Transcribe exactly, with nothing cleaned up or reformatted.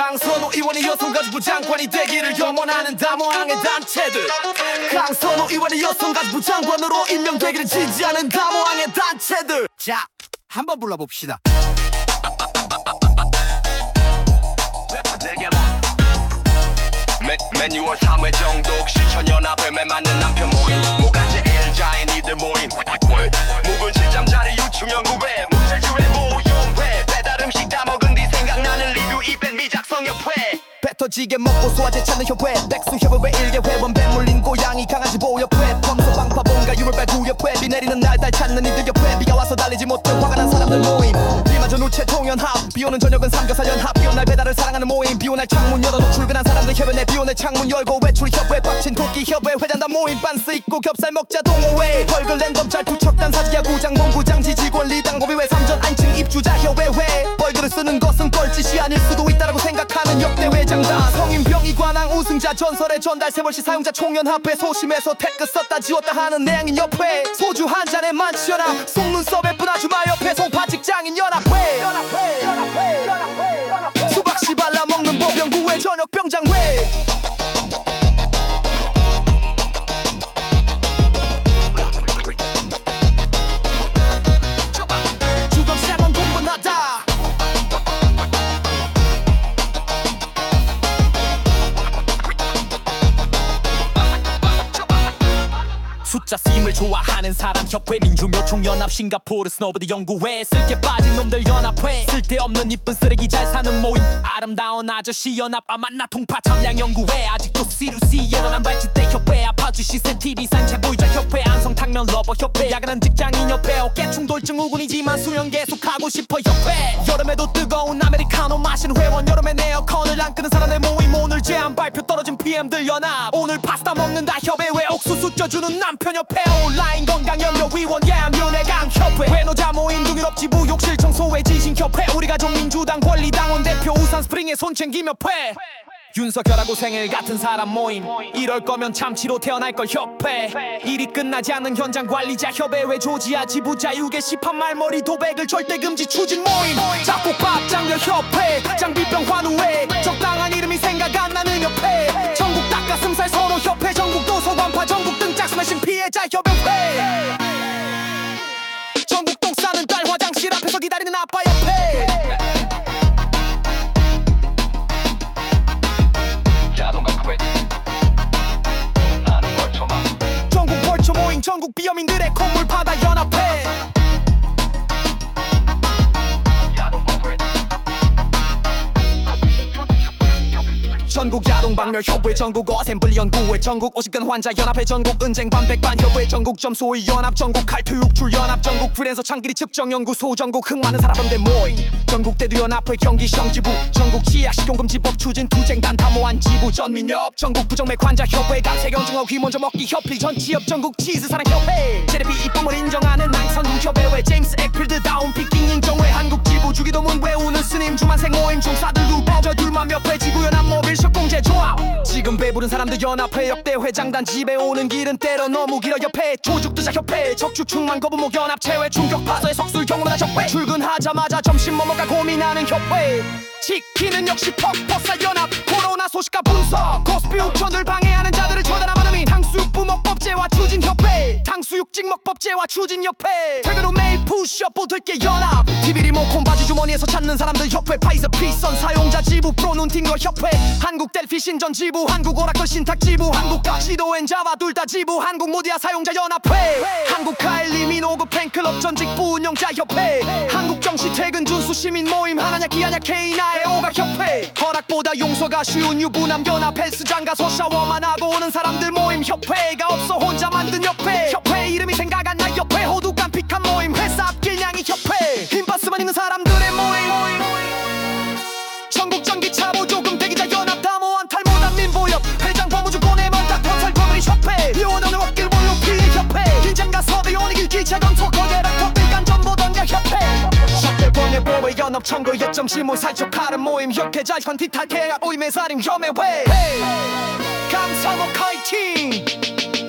강선우 의원이 여성가족부 장관이 되기를 염원하는 다모항의 단체들, 강선우 의원이 여성가족부 장관으로 임명되기를 지지하는 다모항의 단체들. 자, 한번 불러봅시다. 매뉴얼 삼 회 정독 실천연합회 매 맞는 남편 모임 모가지 일자인 이들 모임 묵은 실잠자리 유충연구회 문제주회 모용회 배달음식 다 먹은 뒤 생각나는 리뷰 이벤트 미작성협회 배 터지게 먹고 소화제 찾는 협회 백수협회 일개 회원 배 물린 고양이 강아지 보호협회 범소 방파본가 유물발 구협회 비 내리는 날 달 찾는 이들 협회 비가 와서 달리지 못해 화가 난 사람들 모임 비마저 누체 통연합 비오는 저녁은 삼겹살연합 비온 날 배달을 사랑하는 모임 비온 날 창문 열어도 출근한 사람들 협회 내 비온 날 창문 열고 외출 협회 빡친 토끼 협회 회장단 모임 빤스 입고 겹살 먹자 동호회 벌글 랜덤 잘 투척단 사직야 구장 본부장 지직원 리당 고비회 삼전 안층 입주자 협회회 벌글을 쓰는 것은 뻘짓이 아닐 수도 있다라고 생각하는 역대 회장단 성인병이 관왕 우승자 전설의 전달 세월시 사용자 총연합회 소심해서 태끝 썼다 지웠다 하는 내향인 협회 소주 한 잔에 만취연합 속눈썹에 뿌나주마 옆에 송파 직장인 연합회 수박씨 발라 먹는 보병구회 저녁 병장회 주검시장은 동분하다 숫자 쓰임을 좋아하는 사람 협회 민주묘총연합 싱가포르 스노보드 연구회 쓸게 빠진 놈들 연합회 쓸데없는 이쁜 쓰레기 잘 사는 모임 아름다운 아저씨 연합 아만나 통파 참량 연구회 아직도 시루시 예언한 발치대 협회 아파트 시센 티비 산채 보유자 협회 안성탕면 러버 협회 야근한 직장인 협회 어깨 충돌증 우군이지만 수영 계속하고 싶어 협회 여름에도 뜨거운 아메리카노 마시는 회원 여름에 내 에어컨을 안 끄는 사람의 모임 오늘 제안 발표 떨어진 피엠들 연합 오늘 파스타 먹는다 협회 왜 옥수수 쪄주는 남편 협회 온라인 건강연료위원 야암윤회강 협회 외노자 모임 동유럽지부 욕실 청소회 지신협회 우리 가족 민주당 권리당원 대표 우산 스프링의 손챙김 협회 윤석열하고 생일 같은 사람 모임 이럴 거면 참치로 태어날 걸 협회 일이 끝나지 않는 현장 관리자 협회 왜 조지아 지부 자유계 시판 말머리 도백을 절대 금지 추진 모임 작곡밥 장려 협회 장비병 환우회 적당한 이름이 생각 안 나는 협회 전국 닭가슴살 서로 협회 전국 도서관파 전국 등짝 스매싱 피해자 협회 전국 똥 싸는 딸 화장실 앞에서 기다리는 아빠 협회 전국 벌초 모임 전국 비어민들의 콧물 바다 연합회 전국 야동박멸협회 전국 어셈블리 연구회 전국 오십건 환자 연합회 전국 은쟁 반백반 협회 전국 점소위 연합 전국 칼투 육출 연합 전국 프리랜서 창기리 측정 연구소 전국 흥 많은 사람들 모임 전국 대두 연합회 경기 시정지부 전국 치약식용금지법 추진 투쟁단 다모한 지부 전민협 전국 부정맥 환자 협회 감세경증어 휘먼저 먹기 협필 전치협 전국 치즈사랑 협회 제레비 이쁨을 인정하는 낭선우 협회 왜 제임스 액필드 다운 피킹 인정회 한국 지부 주기도문 외우는 스님 주만생 모임 중사들 루버저 둘만 협회 지구연합 모빌 공제 조합 지금 배부른 사람들 연합회 역대 회장단 집에 오는 길은 때로 너무 길어 협회 조죽두자 협회 척추충만 거부목 연합 체외 충격파서의 석술 경험하다 협회 출근하자마자 점심 뭐 먹을까 고민하는 협회 지키는 역시 퍽퍽살 연합 코로나 소식과 분석 코스피 우천들 방해하는 자들을 처단하는 민 탕수육 부먹법제와 추진협회 탕수육 찍먹법제와 추진협회 퇴근 후 매일 푸시업 보들게 연합 티비 리모컨 바지 주머니에서 찾는 사람들 협회 파이저 피선 사용자 지부 프로눈팅거 협회 한국 델피 신전 지부 한국 오라클 신탁 지부 한국 각시도 앤 자바 둘 다 지부 한국 모디아 사용자 연합회 한국 카일리 민호그 팬클럽 전직 부운영자 협회 한국 정시 퇴근 준수 시민 모임 하나냐 기하냐 케이나의 오각 협회 허락보다 용서가 쉬운 유부남 연합 헬스장 가서 샤워만 하고 오는 사람들 모임 협회가 없어 혼자 만든 협회 협회 이름이 생각 안 나 협회 호두 깜픽한 모임 회사 앞길냥이 협회 힘바스만 있는 사람들의 모임 전국 전기차 보조금 대기자 연합 다모한 탈모단 민보협 회장 법무주 고내만 닥터살 거머리 협회 비원하는 어깨 볼로 피해 협회 긴장과 섭외 오니길 기차건 토커대랑 법들간 전보던가 협회 협회 번외보회 연합 청구 예점 실무 살척하는 모임 협회자 현티 탈퇴야 오임의 살인 혐의회 감사모 카이팅